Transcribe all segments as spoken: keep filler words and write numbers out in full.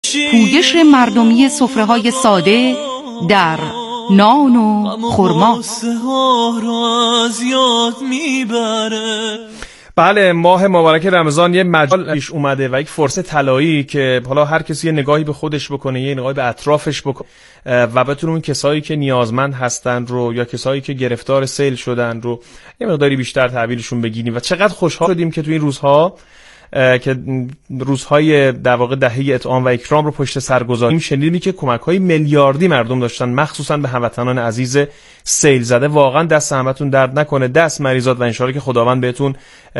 پویش مردمی سفره‌های ساده در نان و خرما. بله، ماه مبارک رمضان یه مجال پیش اومده و یک فرصه طلایی که حالا هر کسی یه نگاهی به خودش بکنه، یه نگاهی به اطرافش بکنه و بتونه اون کسایی که نیازمند هستن رو یا کسایی که گرفتار سیل شدن رو یه مقداری بیشتر تحویلشون بگیریم. و چقدر خوشحال شدیم که تو این روزها که روزهای در واقع دهه اطعام و اکرام رو پشت سر گذاشتیم، شنیدیم که کمک‌های میلیاردی مردم داشتن، مخصوصا به هموطنان عزیز سیل زده. واقعا دست همتون درد نکنه، دست مریضات، و ان شاءالله که خداوند بهتون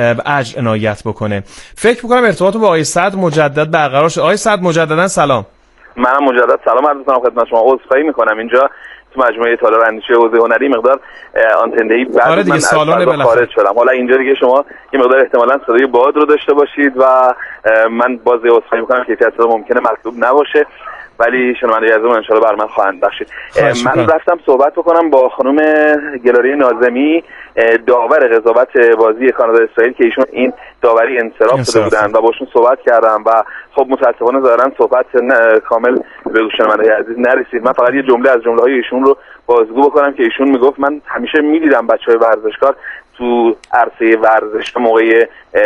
اجر عنایت بکنه. فکر می‌کنم ارتباط با آقای سعد مجدد برقرار شد. آقای سعد مجددا سلام. منم مجدد سلام عرض می‌کنم خدمت شما. عذرخواهی می‌کنم اینجا تو مجموعه تالار اندیشه حوزه هنری مقدار آنتندهی بعد آره دیگه من خارج شدم. حالا اینجا دیگه شما یه مقدار احتمالاً صدای باد رو داشته باشید و من باز عذرخواهی می‌کنم که کیفیت صدا ممکنه مطلوب نباشه، ولی شنوندگان عزیزم ان شاءالله بر من خواهند بخشید. من رفتم صحبت بکنم با خانم گلاری ناظمی، داور قضاوت بازی کانادا اسرائیل که ایشون این داوری انصراف داده بودن و باشون صحبت کردم و خب متاسفانه ظاهرا صحبت کامل به گوش شنوندگان عزیز نرسید. من فقط یه جمله از جمله‌های ایشون رو بازگو بکنم که ایشون میگفت من همیشه می‌دیدم بچه‌های ورزشکار تو عرصه ورزش موقع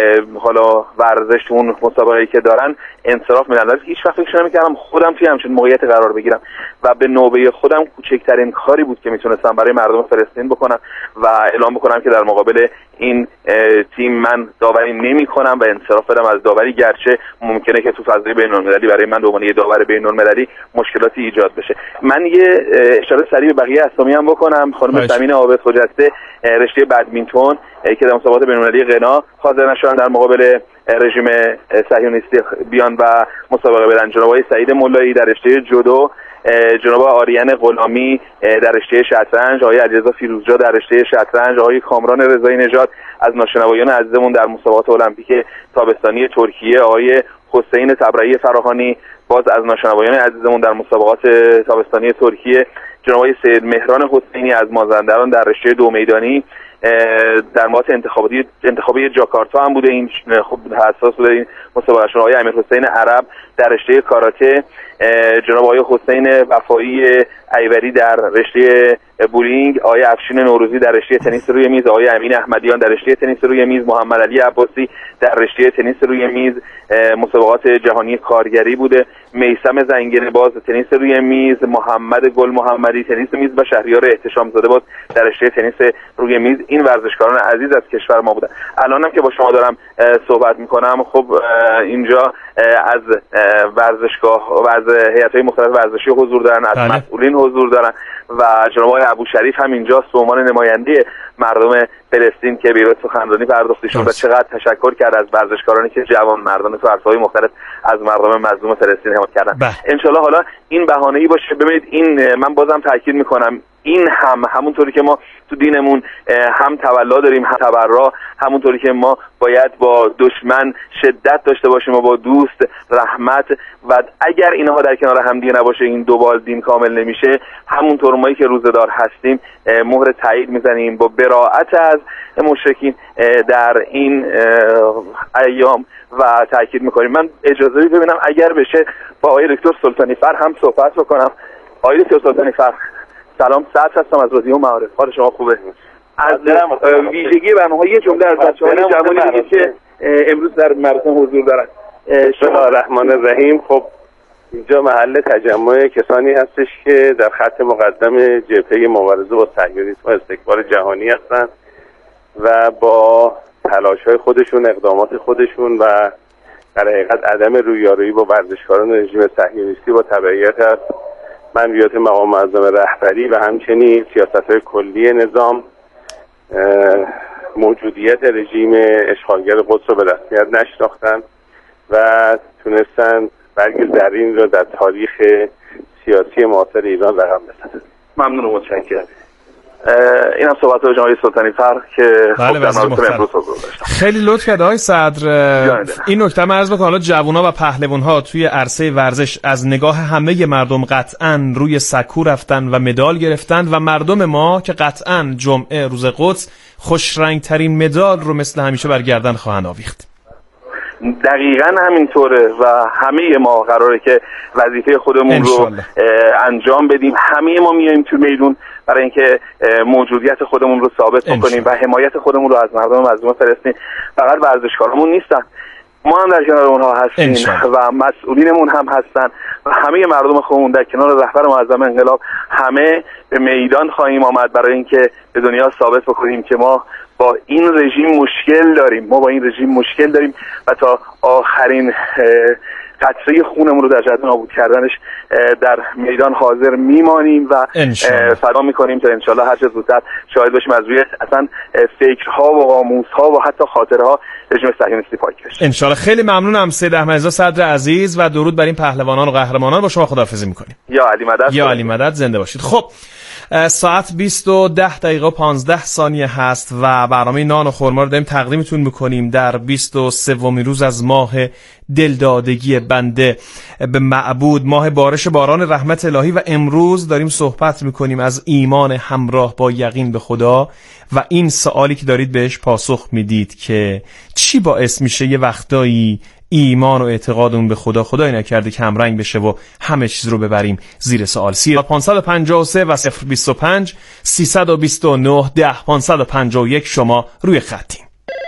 حالا ورزش تو اون مسابقه‌ای که دارن انصراف میدن، ولی هیچ وقت فکر نمی‌کردم خودم توی همچین موقعیت قرار بگیرم و به نوبه خودم کوچکترین کاری بود که میتونستم برای مردم فلسطین بکنم و اعلام بکنم که در مقابل این تیم من داوری نمی‌کنم و انصراف بدم از داوری، گرچه ممکنه که تو فضای بین‌المللی برای من به عنوان یه داور بین‌المللی مشکلاتی ایجاد بشه. من یه اشاره سریع به بقیه اسامی هم بکنم. خانم سمین عابد خجسته رشته بدمینتون که در مسابقات بین‌المللی غنا حاضر نشدن در مقابل رژیم صهیونیستی بیان و مسابقه بدن. جناب آقای سعید مولایی در رشته جودو، جناب آریان غلامی در رشته شطرنج، آقای علیرضا فیروزجا در رشته شطرنج، آقای کامران رضایی نژاد از ناشنوایان عزیزمون در مسابقات المپیک تابستانی ترکیه، آقای حسین تبرئی فراهانی باز از ناشنوایان عزیزمون در مسابقات تابستانی ترکیه، جناب آقای سید مهران حسینی از مازندران در رشته دو میدانی در مورد انتخاباتی انتخابی جاکارتا هم بوده این خب حساس بوده این مسابقه. آقای امیر حسین عرب در رشته کاراته، جناب آقای حسین وفایی ایوری در رشته بولینگ، آقای افشین نوروزی در رشته تنیس روی میز، آقای امین احمدیان در رشته تنیس روی میز، محمد علی عباسی در رشته تنیس روی میز مسابقات جهانی کارگری بوده، میثم زنگنه باز تنیس روی میز، محمد گل محمدی تنیس میز و شهریار احتشام زاده باز در رشته تنیس روی میز. این ورزشکاران عزیز از کشور ما بودن. الانم که با شما دارم صحبت میکنم خب اینجا از ورزشگاه و از هیئت‌های مختلف ورزشی حضور دارن، از بله. مسئولین حضور دارن و جناب آقای ابوشریف هم اینجاست به عنوان نماینده مردم فلسطین که به سخنرانی پرداختیشون و چقدر تشکر کرد از ورزشکارانی که جوان مردان تو عرصه‌های مختلف از مردم مظلوم فلسطین حمایت کردن. ان شاءالله حالا این بهانه‌ای باشه. ببینید این من بازم تاکید میکنم این هم همونطوری که ما تو دینمون هم تولا داریم هم تبرا، همونطوری که ما باید با دشمن شدت داشته باشیم و با دوست رحمت، و اگر اینها در کنار هم دیگه نباشه این دو بال دین کامل نمیشه. همونطور مایی که روزه‌دار هستیم مهر تایید میزنیم با براءت از مشرکین در این ایام و تاکید میکنیم. من اجازه ببینم اگر بشه با آقای دکتر سلطانی فر هم صحبت بکنم. آقای دکتر سلطانی فر سلام، سعد هستم از رادیو معارف. حال شما خوبه؟ از ویژگی برنامه‌ها یه جمله از بچه‌های جوانی بگید که امروز در مراسم حضور دارن. بسم الله الرحمن الرحیم. خب اینجا محل تجمع کسانی هستش که در خط مقدم جبهه مبارزه با صهیونیسم و استکبار جهانی هستند و با تلاش‌های خودشون، اقدامات خودشون و در حقیقت عدم رویارویی با ورزشکاران رژیم صهیونیستی با تبعیت از منویات مقام معظم رهبری و همچنین سیاست‌های کلی نظام موجودیت رژیم اشغالگر قدس رو به رسمیت نشناختن و تونستن برگ زرین رو در تاریخ سیاسی معاصر ایران رقم بزنن. ممنون و متشکرم. این هم صحبت های جناب سلطانی فر که بله خیلی لطف کرد آقای صدر. این نکته من عرض بکنم حالا جوونا و پهلوان‌ها توی عرصه ورزش از نگاه همه مردم قطعاً روی سکو رفتن و مدال گرفتن و مردم ما که قطعاً جمعه روز قدس خوش رنگ ترین مدال رو مثل همیشه بر گردن خواهند آویخت. دقیقاً همینطوره و همه ما قراره که وظیفه خودمون رو انجام بدیم. همه ما میایم تو میدون برای اینکه موجودیت خودمون رو ثابت بکنیم و حمایت خودمون رو از مردم مظلوم فلسطین. فقط ورزشکارامون نیستن، ما هم در کنار اونها هستیم و مسئولینمون هم هستن و همه مردم خودمون در کنار رهبر معظم انقلاب همه به میدان خواهیم آمد برای اینکه به دنیا ثابت بکنیم که ما با این رژیم مشکل داریم ما با این رژیم مشکل داریم و تا آخرین قطره خونمون رو در جهت نابود کردنش در میدان حاضر میمانیم و فدا میکنیم تا انشالله هر چه زودتر شاهد باشیم از روی اصلا فکرها و قاموسها و حتی خاطرها رژیم صهیونیستی پاک بشه. انشالله. خیلی ممنونم سید احمدرضا صدر عزیز و درود بر این پهلوانان و قهرمانان. با شما خداحافظی میکنیم. یا علی مدد. یا علی مدد. زنده باشید. خب ساعت بیست و ده دقیقه و پانزده ثانیه هست و برنامه نان و خرما رو داریم تقدیمتون میکنیم در بیست و سومین روز از ماه دلدادگی بنده به معبود، ماه بارش باران رحمت الهی، و امروز داریم صحبت میکنیم از ایمان همراه با یقین به خدا و این سوالی که دارید بهش پاسخ میدید که چی باعث میشه یه وقتایی ایمان و اعتقادمون به خدا خدای نکرده کم رنگ بشه و همه چیز رو ببریم زیر سوال. پانصد و پنجاه و سه و صفر بیست و پنج سیصد و بیست و نه ده پانصد و پنجاه و یک شما روی خطیم.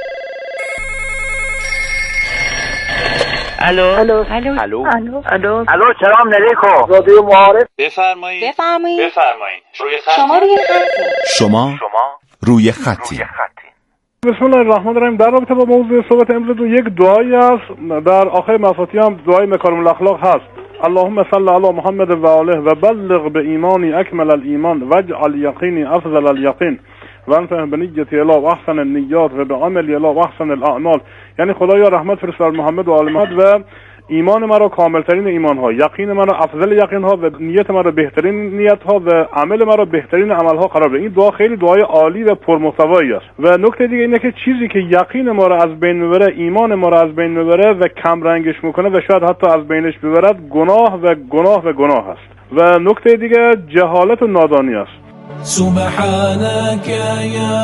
الو الو الو الو الو الو سلام علیکم. رادیو معارف. بفرمایید بفرمایید بفرمایید روی خط. شما روی خطی. شما روی خطی. بسم الله الرحمن الرحیم. در رابطه با موضوع صحبت امروز یک دعایی است در آخر مفاتیح هم دعای مکارم الاخلاق هست. اللهم صل علی محمد و آله و بلغ به ایمانی اکمل الایمان واجعل یقینی افضل الیقین و انفع بنیتی الی و احسن النیات و به عملی الی و احسن الاعمال. یعنی خدایا رحمت فرستاد محمد و آل محمد و ایمان مرا کاملترین ایمان ها، یقین مرا افضل یقین ها و نیت مرا بهترین نیت ها و عمل مرا بهترین عمل ها قرار بده. این دعا خیلی دعای عالی و پرمحتوایی است. و نکته دیگه اینه که چیزی که یقین ما را از بین میبره، ایمان ما را از بین میبره و کم رنگش میکنه و شاید حتی از بینش ببرد، گناه و گناه و گناه است. و نکته دیگه جهالت و نادانی است. سبحانك يا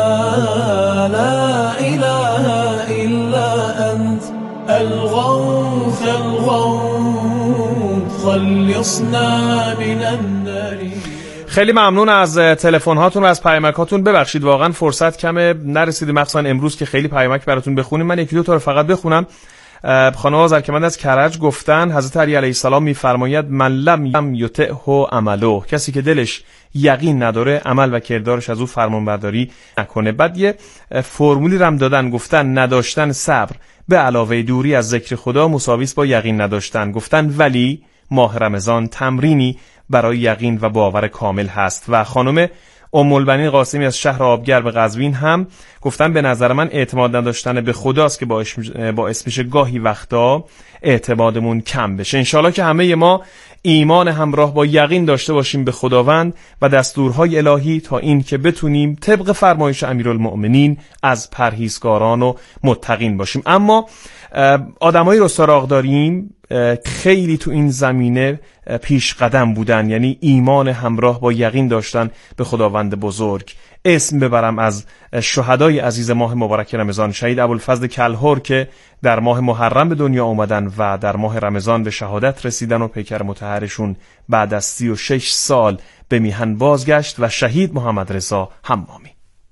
لا إله إلا أنت الغوث الغوث خلصنا من النار. خیلی ممنون از تلفن هاتون و از پیامک هاتون. ببخشید واقعا فرصت کمه، نرسیدیم مخصوصا امروز که خیلی پیامک براتون بخونیم. من یکی دو تا رو فقط بخونم. خانم آذرکمند از کرج گفتن حضرت علی علیه السلام میفرماید من لم یطعه عمله، کسی که دلش یقین نداره عمل و کردارش از او فرمانبرداری نکنه. بعد یه فرمولی رم دادن، گفتن نداشتن صبر به علاوه دوری از ذکر خدا مساوی است با یقین نداشتن. گفتن ولی ماه رمضان تمرینی برای یقین و باور کامل هست. و خانم ام البنین قاسمی از شهر آبگرم قزوین هم گفتن به نظر من اعتماد نداشتن به خداست که باعث میشه گاهی وقتا اعتمادمون کم بشه. انشالله که همه ما ایمان همراه با یقین داشته باشیم به خداوند و دستورهای الهی تا این که بتونیم طبق فرمایش امیرالمؤمنین از پرهیزکاران و متقین باشیم. اما آدمایی رو سراغ داریم خیلی تو این زمینه پیش قدم بودن، یعنی ایمان همراه با یقین داشتن به خداوند بزرگ. اسم ببرم از شهدای عزیز ماه مبارک رمضان، شهید ابوالفضل کلهر که در ماه محرم به دنیا اومدن و در ماه رمضان به شهادت رسیدن و پیکر مطهرشون بعد از سی و شش سال به میهن بازگشت، و شهید محمد رضا حمامی.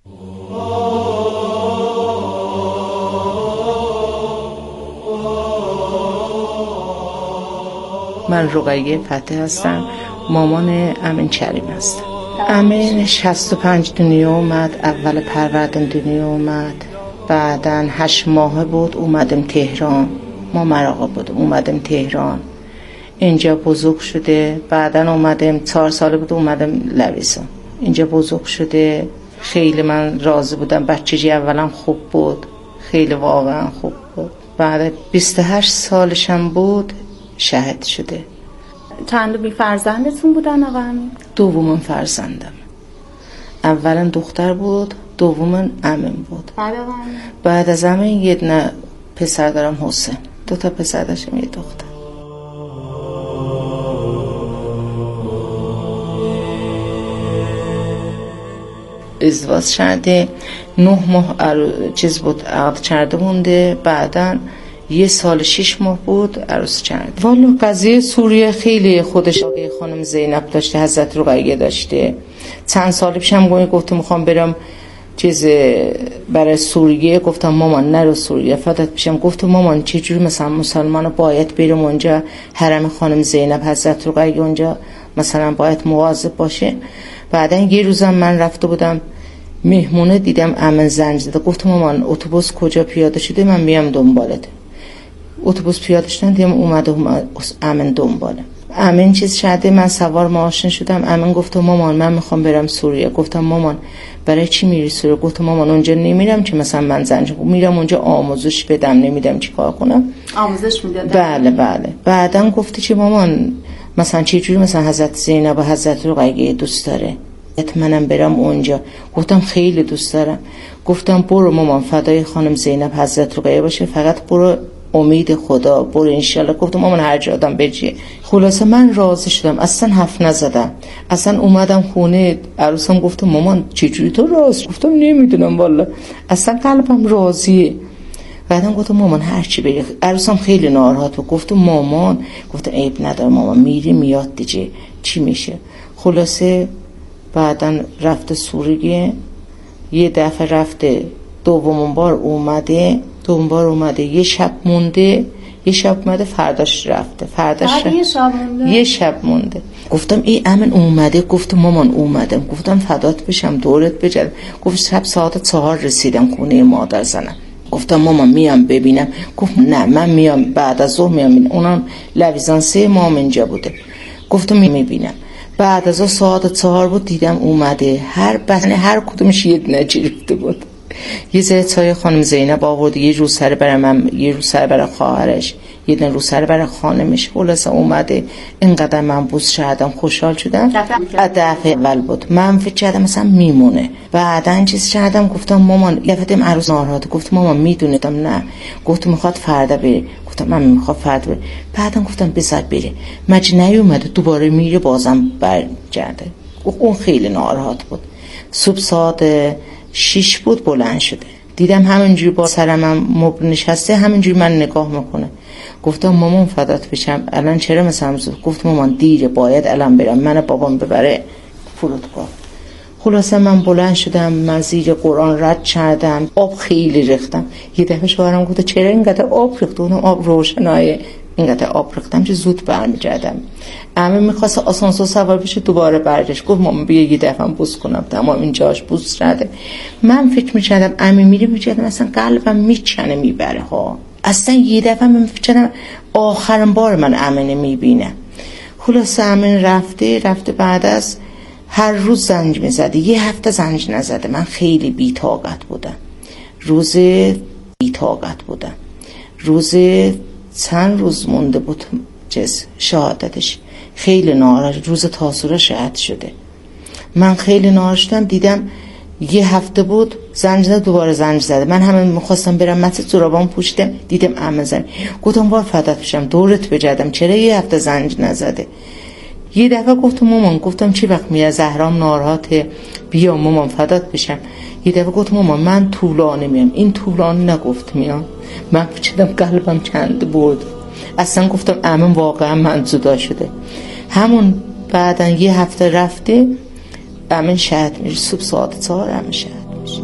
من رقیه فتح هستم، مامان امین کریم هستم. امین شصت و پنج دنیا اومد، اول پروردن دنیا اومد، بعدن هشت ماه بود اومدم تهران، ما مراقب بودم اومدم تهران، اینجا بزرگ شده. بعدن اومدم چهار ساله بود اومدم لویسان، اینجا بزرگ شده. خیلی من راضی بودم، بچگی اولم خوب بود، خیلی واقعا خوب بود. بعد بیست و هشت سالشم بود شهید شده. چند بی فرزندتون بودن آقا امین؟ دومم فرزندم، اولا دختر بود، دومم امین بود. بعد, بعد از امین یه دونه پسر دارم حسین، دو تا پسر داشتم یه دختر. ازدواج شده نه ماه چیز بود عقد کرده مونده، بعدن یه سال شش ماه بود عروس کرد. والا قضیه سوریه خیلی خودش خانم زینب داشته، حضرت رقیه داشته. چند سال پیشم گفتم میخوام برم چیز برای سوریه، گفتم مامان نرو سوریه فدات بشم. گفتم مامان چه جوری مثلا مسلمان باید برم اونجا، حرم خانم زینب حضرت رقیه اونجا مثلا باید مواظب باشه. بعدن یه روزم من رفته بودم مهمونه، دیدم امن زنگ زده. گفتم مامان اتوبوس کجا پیاده شده من میام دنبالت. اتوبوس پیاده شدن دیدم اومده امن دنباله. امن چیز شده، من سوار ماشین شدم. امن گفت مامان من میخوام برم سوریه. گفتم مامان برای چی میری سوریه؟ گفتم مامان اونجا نمیرم که مثلا من زنج میرم اونجا آموزش بدم، نمیدم چی کار کنم. آموزش میدادم. بله بله. بعدم گفتی که مامان مثلا چه جوری مثلا حضرت زینب و حضرت رقیه دوست داره منم برم اونجا. گفتم خیلی دوست دارم. گفتم برو مامان فدای خانم زینب حضرت رقیه باشه، فقط برو امید خدا برو انشالله. گفتم مامان هر جا آدم بجیه. خلاصه من راضی شدم، اصلا حرف نزدم. اصلا اومدم خونه عروسم گفتم مامان چجوری تو راضی؟ گفتم نمیدونم والا اصلا قلبم راضیه. بعدم گفتم مامان هر چی بری. عروسم خیلی ناراحت بود. گفتم مامان، گفتم عیب نداره مامان میری میاد دیگه چی میشه. خلاصه بعدن رفته سوریه، یه دفعه رفته دومون بار اومده دوم بار اومده یه شب مونده، یه شب اومده فرداش رفته. فرداش یه شب مونده یه شب مونده. گفتم ای امن اومده؟ گفتم مامان اومدم. گفتم فدات بشم دورت بجرم. گفت شب ساعت چهار رسیدم خونه مادر زنم. گفتم مامان میام ببینم. گفت نه من میام بعد از ظهر میام ببینم. اونم لویزان سه مام اینجا بوده. گفتم میبینم. بعد از ساعت چهار بود دیدم اومده، هر بسنه هر کدومش یه دونه گرفته بود. یه زیر چای خانم زینب آورد، یه رو سر برای من، یه رو سر برای خواهرش، یه دونه رو سر برای خانمش. خلاصه اومده اینقدر من بوس شدم خوشحال شدم. دفعه اول بود من فکر کردم مثلا میمونه. بعدن چیز کردم گفتم مامان لفتم عروس ناراحت. گفت مامان میدونیدم نه. گفت میخواد فردا بره. گفتم من میخوام فردا بره. بعدم گفتم بذار بره. مج نیومده دوباره میره بازم برگرده. اون خیلی ناراحت بود. صبح ساعت شیش بود بلند شده، دیدم همینجوری با سرم مبل نشسته، همینجوری من نگاه میکنه. گفتم مامان فدات بشم الان چرا مثلا زود؟ گفت مامان دیره باید الان برم من بابام ببره فرودگاه. خلاصه من بلند شدم، من زیر قرآن رد کردم، آب خیلی ریختم. یه دفعه شوهرم گفت چرا اینقدر آب ریخت؟ اونم آب روشنایه. اینقدر آب ریختم که زود برمیگردم. عمه میخواست آسانسور سوار بشه دوباره برگشت. گفت مامان بیا یه دفعه بوس کنم. تمام اینجاش بوس کرده. من فکر میکردم عمه میره میگردم اصلا قلبم میچنه میبره ها. اصلا یه دفعه من فکر کردم آخرین بار من عمه نمیبینم. خلاص عمه رفته رفته بعد از هر روز زنج میزده، یه هفته زنج نزده. من خیلی بی‌طاقت بودم. روز بی‌طاقت بودم. روز چند روز مونده بود چیز شهادتش. خیلی ناراحت، روز تاسوعا شهید شده. من خیلی ناراحت شدم. دیدم یه هفته بود زنج زده، دوباره زنج زده. من همه میخواستم برم مسجد زرابان پوشیدم، دیدم عمه زنگ. گفتم وای فدات بشم دورت بجردم چرا یه هفته زنج نزده. یه دفعه گفتم مامان، گفتم چی وقت میاد زهرام ناراحته بیا مامان فدات بشم. یه دفعه گفتم مامان من طولانی میام. این طولانی نگفت میام. من فکرم قلبم چند بود. اصلا گفتم عمم واقعا من جدا شده. همون بعدن یه هفته رفته عمم شهید میشه. صبح ساعت چهار عمم شهید میشه.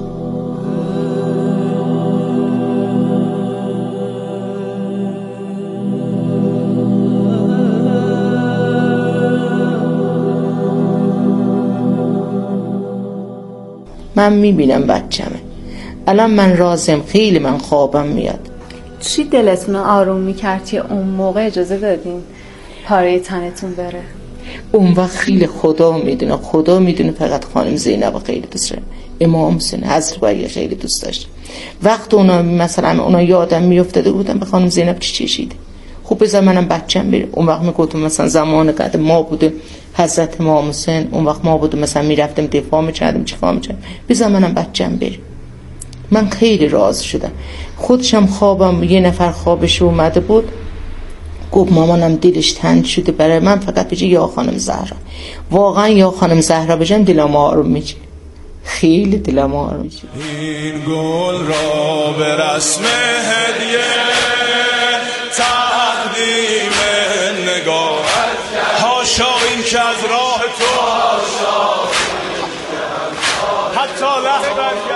من میبینم بچه‌مه. الان من راضیم، خیلی من خوابم میاد. چی دلتون آروم میکرد که اون موقع اجازه دادین پاره تنتون بره؟ اون وقت خیلی خدا میدونه، خدا میدونه فقط خانم زینب خیلی دوست داشت. امام حسین حضرت علی خیلی دوست داشت. وقت اونا مثلا اونا یادم میافتاده بودم به خانم زینب چی چشیده. خب بذار منم بچه‌م بره. اون وقت میگفتم مثلا زمان قدیم ما بوده حضرت امام حسین، اون وقت ما بوده مثلا میرفتیم دفاع میکردیم چیکار میکردیم. بذار منم بچه‌م بره. من خیلی راضی شدم. خودشم خوابم یه نفر خوابش اومده بود، گفت مامانم دلش تنگ شده برای من فقط بجه یا خانم زهرا. واقعا یا خانم زهرا بجم دلم آروم میشه، خیلی دلم آروم میشه. این گل را به رسم هدیه حاشا این که از راه تو حتی لحظه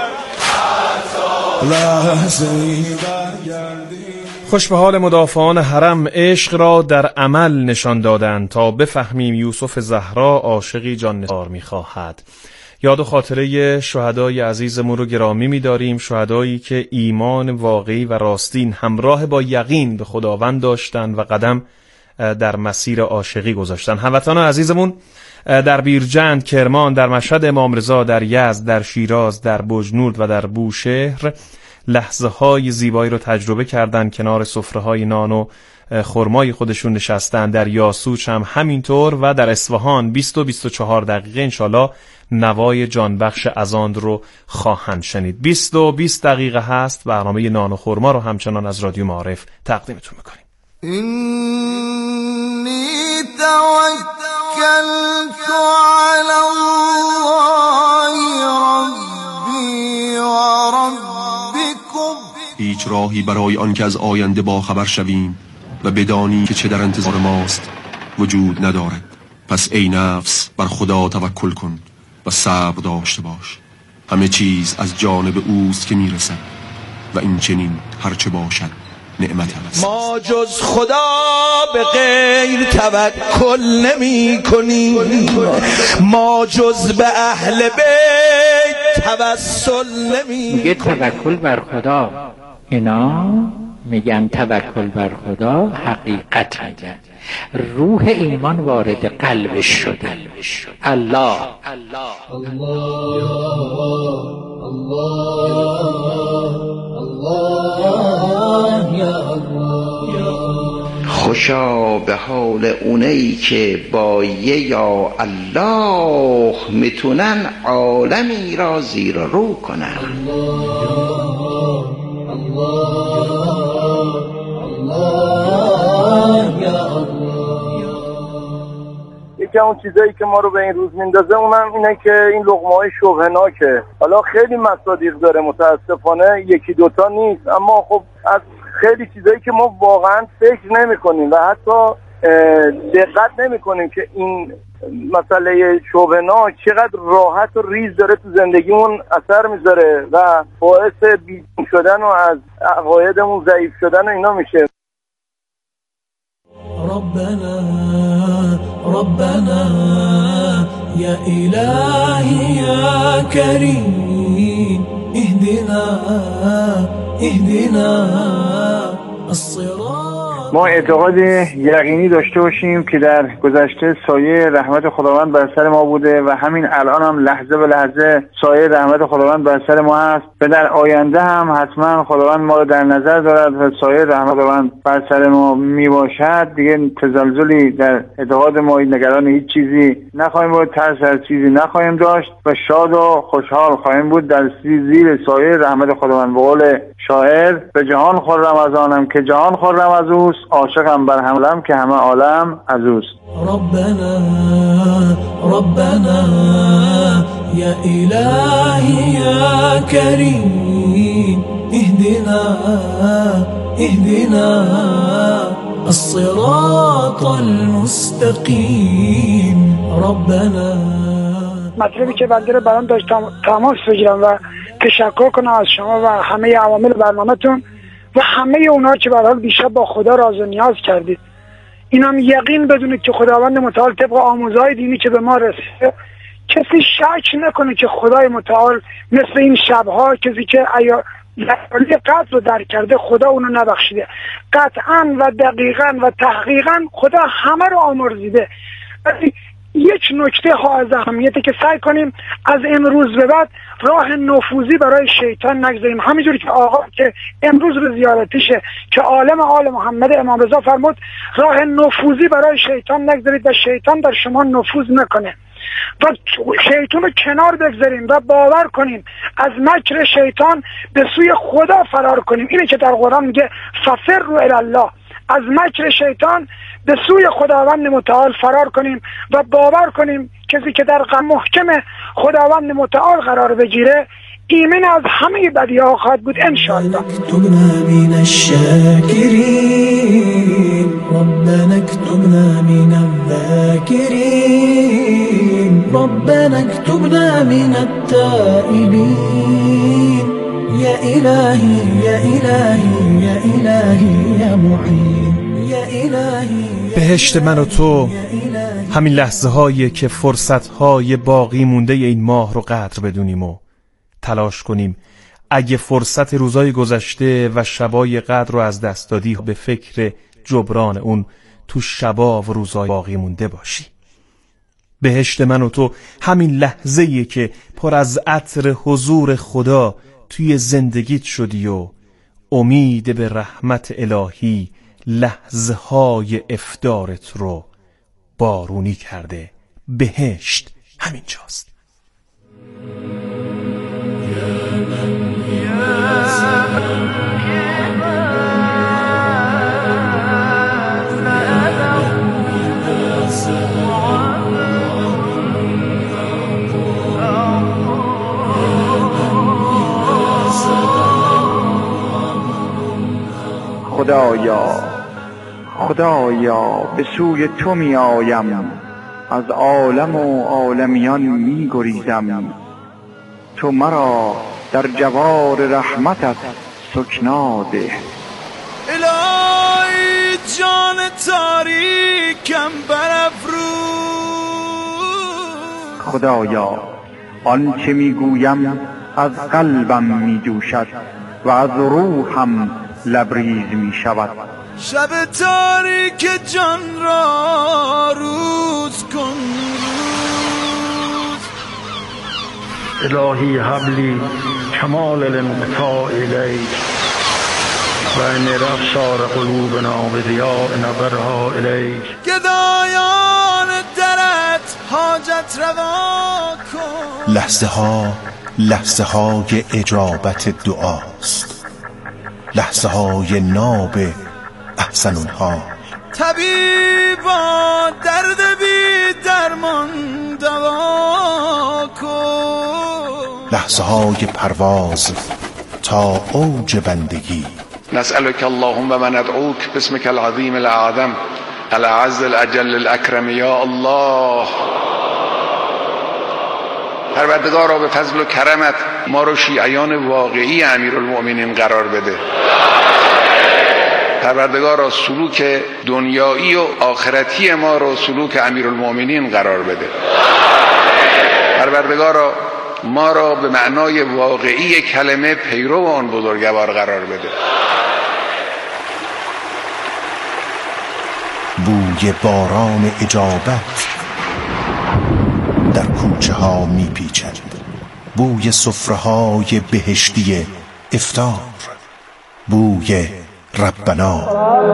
برگردی. خوش به حال مدافعان حرم عشق را در عمل نشان دادند تا بفهمیم یوسف زهرا عاشقی جان نثار می‌خواهد. یاد و خاطره شهدای عزیزمون رو گرامی می‌داریم، شهدایی که ایمان واقعی و راستین همراه با یقین به خداوند داشتند و قدم در مسیر عاشقی گذاشتن. هموطنان عزیزمون در بیرجند، کرمان، در مشهد امام رضا، در یزد، در شیراز، در بجنورد و در بوشهر لحظه های زیبایی رو تجربه کردن، کنار سفره های نان و خرمای خودشون نشستن. در یاسوج هم همینطور و در اصفهان بیست و بیست و چهار دقیقه انشالله نوای جانبخش اذان رو خواهند شنید. بیست و بیست دقیقه هست. برنامه نان و خرما رو همچنان از رادیو معارف تقدیمتون میکنیم. إني توكلت على الله ربي وربكم. هیچ راهی برای آن که از آینده با خبر شویم و بدانی که چه در انتظار ماست وجود ندارد. پس ای نفس بر خدا توکل کن و صبر داشته باش. همه چیز از جانب اوست که میرسد و این چنین هرچه باشد نعمت است. ما جز خدا به غیر توکل نمی کنیم، ما جز به اهل بیت توسل نمی کنیم. میگه توکل بر خدا، اینا میگن توکل بر خدا، حقیقت میگن. روح ایمان وارد قلبش شده. الله الله خوشا به حال اونایی که با یه یا الله میتونن عالمی را زیر و رو کنن. یکی اون چیزایی که ما رو به این روز میندازه اونم اینه که این لقمه‌های شبهناکه. حالا خیلی مصادیق داره، متاسفانه یکی دوتا نیست، اما خب از خیلی چیزایی که ما واقعا فکر نمی کنیم و حتی دقت نمی کنیم که این مسئله شبهناک چقدر راحت و ریز داره تو زندگیمون اثر میذاره و باعث بیدین شدن و از عقایدمون ضعیف شدن و اینا میشه. ربنا ربنا يا إلهي يا كريم اهدنا اهدنا الصراط. ما اعتقاد یقینی داشته باشیم که در گذشته سایه رحمت خداوند بر سر ما بوده و همین الان هم لحظه به لحظه سایه رحمت خداوند بر سر ما هست و در آینده هم حتما خداوند ما رو در نظر دارد و سایه رحمت خداوند بر سر ما می باشد. دیگه تزلزلی در اعتقاد ما، نگران هیچ چیزی نخواهیم بود، ترس از چیزی نخواهیم داشت و شاد و خوشحال خواهیم بود در زیر سایه رحمت خداوند. به قول شاعر به جهان خرم از آنم که جهان خرم از اوست، عاشقم بر هملم که همه عالم از اوست. ربنا ربنا يا إلهي يا كريم اهدنا اهدنا الصراط المستقيم. ربنا مطلبی که بنده رو برام داشتم تماس بگیرم و تشکر کنم از شما و همه عوامل برنامه‌تون و همه اونا که به هر حال بیشتر با خدا راز و نیاز کردید. اینم یقین بدونید که خداوند متعال طبق آموزهای دینی که به ما رسیده کسی شک نکنه که خدای متعال مثل این شبها کسی که لیالی قدر رو درک کرده خدا اونو نبخشیده. قطعا و دقیقا و تحقیقا خدا همه رو آمرزیده. یک نکته ها از اهمیته که سعی کنیم از امروز به بعد راه نفوذی برای شیطان نگذاریم. همینجوری که آقا که امروز رو زیارتشه که عالم آل محمد امام رضا فرمود راه نفوذی برای شیطان نگذارید و شیطان در شما نفوذ نکنه و شیطان رو کنار بگذاریم و باور کنیم از مکر شیطان به سوی خدا فرار کنیم. اینه که در قرآن میگه ففروا الی الله، از مکر شیطان به سوی خداوند متعال فرار کنیم و باور کنیم کسی که در غم محکم خداوند متعال قرار بگیره ایمن از همه بدی‌ها خواهد بود ان شاء الله. اكتبنا من الشاكرين ربنا اكتبنا من الذاكرين ربنا اكتبنا من التائبين يا إلهي يا إلهي يا إلهي يا معين يا إلهي. بهشت من و تو همین لحظه هایی که فرصت های باقی مونده این ماه رو قدر بدونیم و تلاش کنیم اگه فرصت روزای گذشته و شبای قدر رو از دست دادی به فکر جبران اون تو شبا و روزای باقی مونده باشی. بهشت من و تو همین لحظه‌ایه که پر از عطر حضور خدا توی زندگیت شدی و امید به رحمت الهی لحظه های افطارت رو بارونی کرده. بهشت همینجاست. خدایا خدایا به سوی تو می آیم، از عالم و عالمیان می گریزم، تو مرا در جوار رحمتت سکنا ده. الهی جان تاریکم برافروز، خدایا آنچه می گویم از قلبم می جوشد و از روحم لبریز می شود. شب تاریک جان را روز کن روز. الهی حبلی کمال الانقطاع الیک و انر ابصار قلوبنا بضیاء نظرها الیک. گدایان درت حاجت روا کن. لحظه ها لحظه های اجابت دعاست، لحظه های ناب احسن اونها. طبیبا درد بی درمان دوا کن. لحظه های پرواز تا اوج بندگی. نسألك اللهم و ندعوك باسمك العظیم الاعظم الاعز الاجل الاکرم یا الله. پروردگارا به فضل و کرمت ما رو شیعیان واقعی امیرالمؤمنین قرار بده. پروردگارا سلوک دنیایی و آخرتی ما رو سلوک امیرالمؤمنین قرار بده. پروردگارا ما را به معنای واقعی کلمه پیرو آن بزرگوار قرار بده. بوی باران اجابت در کوچه ها می پیچد، بوی سفره های بهشتی افطار، بوی ربنا.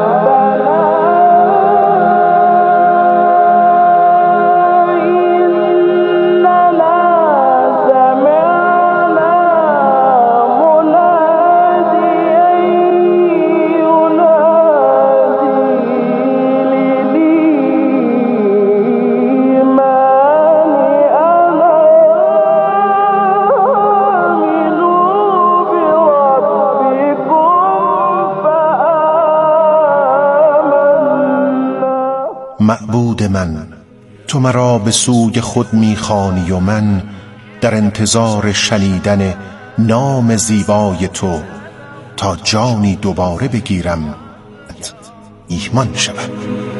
معبود من، تو مرا به سوی خود میخوانی و من در انتظار شنیدن نام زیبای تو تا جانی دوباره بگیرم ایمان شود.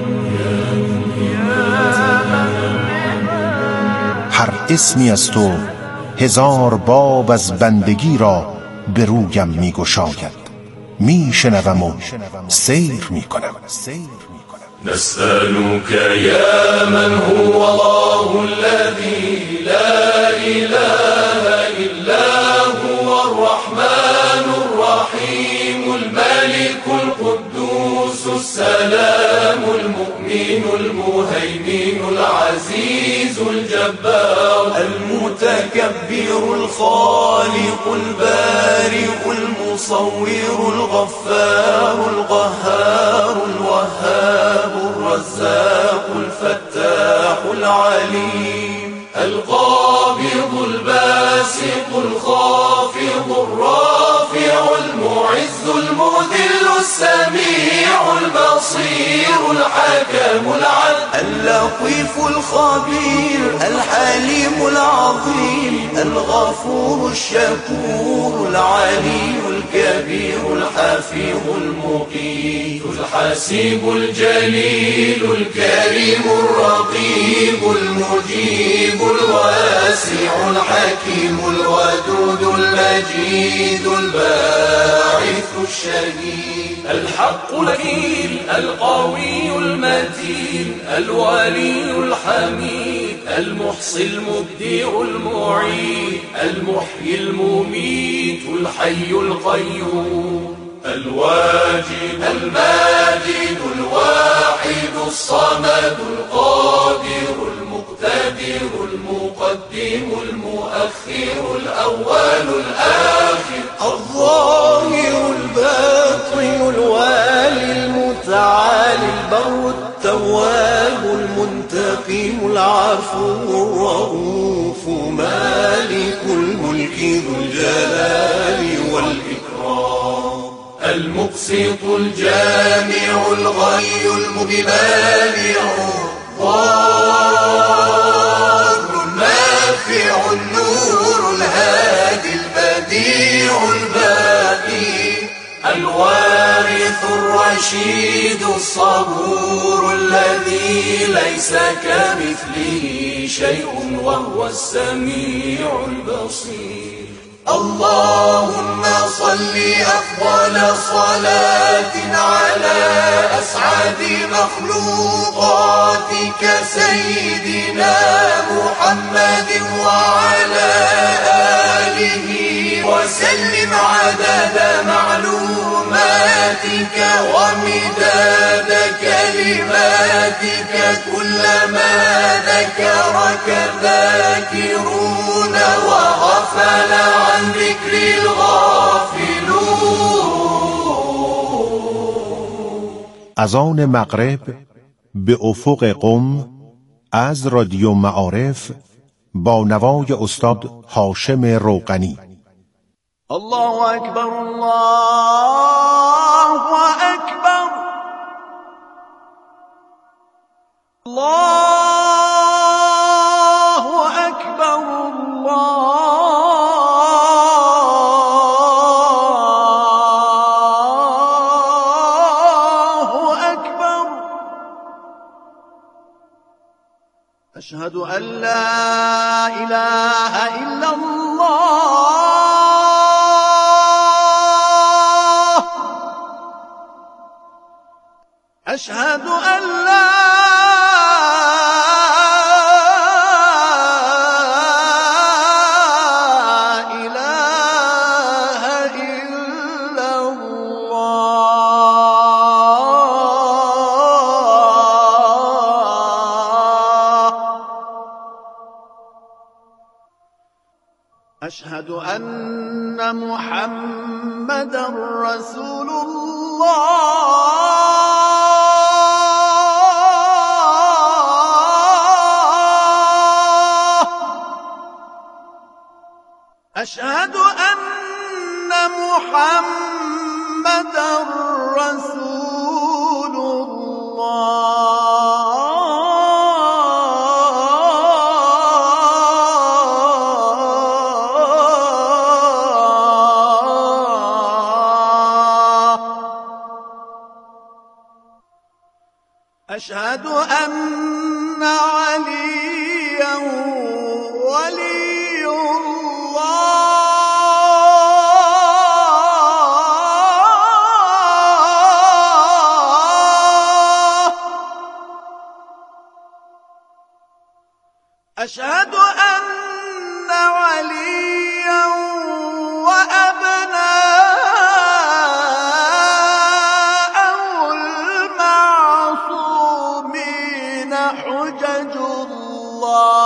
هر اسمی از تو هزار باب از بندگی را به رویم میگشاید، میشنوم و سیر میکنم. نسألك يا من هو الله الذي لا إله إلا هو الرحمن الرحيم الملك القدوس السلام المؤمن المهيمن العزيز الجبار المتكبر الخالق البارئ المصور الغفار القهار الوهاب الرزاق الفتاح العليم القابض الباسط الخافض الرافع المعز المذل السميع البصير الحكم العدل اللطيف الخبير الحليم العظيم الغفور الشكور العلي الكبير الحفيظ المقيت الحسيب الجليل الكريم الرقيب المجيب الواسع الحكيم الودود المجيد الباعث الشهيد الحق الوكيل القوي المتين الولي الحميد المحصي المبدع المعيد المحيي المميت الحي القيوم الواجد الماجد الواحد الصمد القادر المقتدر المقدم المؤخر الأول الآخر الظاهر الباطن الوالي المتعالي البر التواب المنتقم العفو الرؤوف مالك الملك ذو الجلال والإكرام المقسط الجامع الغني المبالع الضار النافع النور الهادي البديع الباقي الوارث الرشيد الصبور الذي ليس كمثله شيء وهو السميع البصير اللهم صل أفضل صلاة على أسعد مخلوقاتك سيدنا محمد وعلى آله وسلم عدد معلوماتك ومداد كلماتك كلما ذكرك ذاكرون وغفل عن ذكر الغافلون. از آن مغرب به افق قم از رادیو معارف با نوای استاد هاشم روغنی. الله اکبر الله اکبر الله اکبر الله اکبر اشهد ان لا اله الا الله أشهد أن لا إله إلا الله أشهد أن محمدًا رسول الله أشهد أن محمدًا رسول الله أشهد أن عليًا ولي الله أشهد أن عليًا وأبناءه المعصومين حجج الله